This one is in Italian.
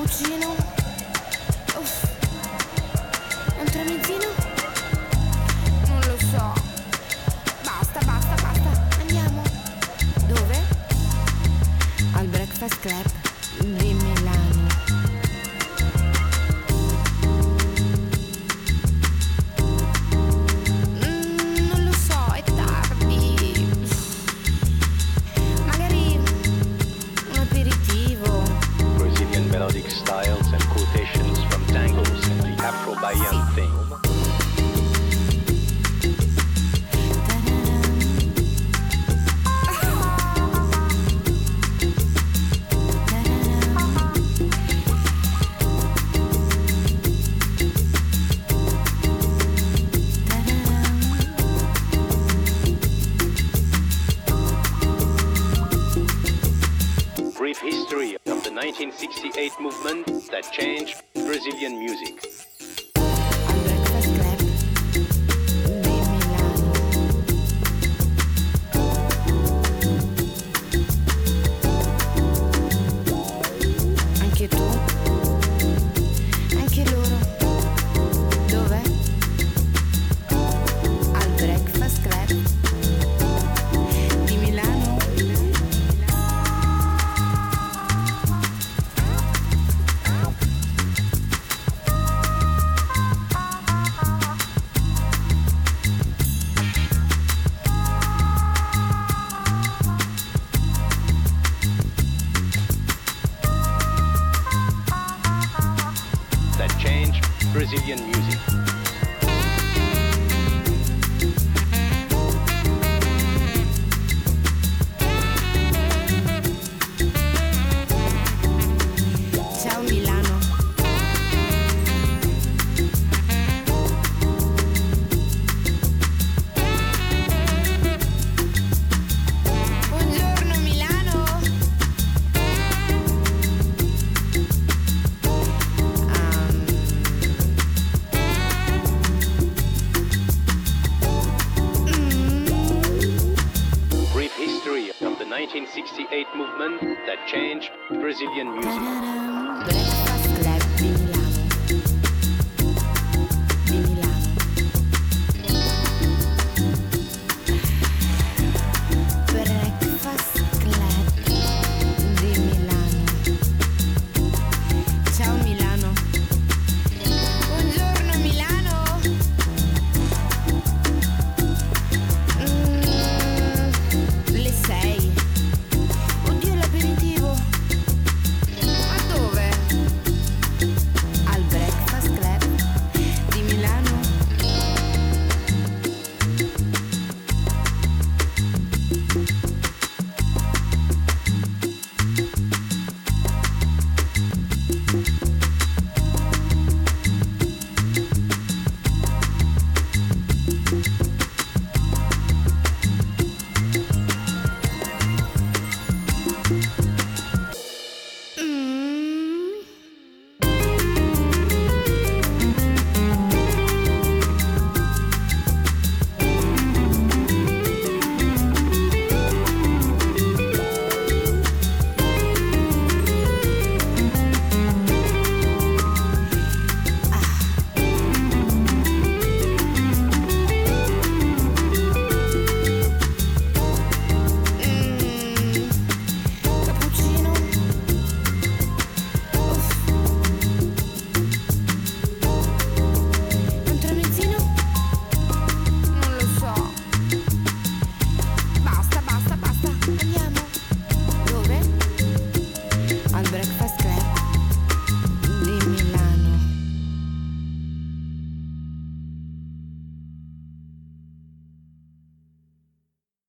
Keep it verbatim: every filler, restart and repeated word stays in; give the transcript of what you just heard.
cappuccino? Uff. Un tramezzino? Non lo so. Basta, basta, basta. Andiamo. Dove? Al Breakfast Club di Milano. Mm, non lo so, è tardi. Magari un aperitivo. Brazilian melodic styles and quotations from tangos and the Afro-Bahian thing. Brief history of the nineteen sixty-eight movement that changed Brazilian music. Al Breakfast Club di Milano. Anche tu? Anche loro? Dove? Al Breakfast Club di Milano. That changed Brazilian music. Ciao Milano. Buongiorno Milano. Um, mm, Brief history of the nineteen sixty-eight movement that changed Brazilian music. ta-da-dam.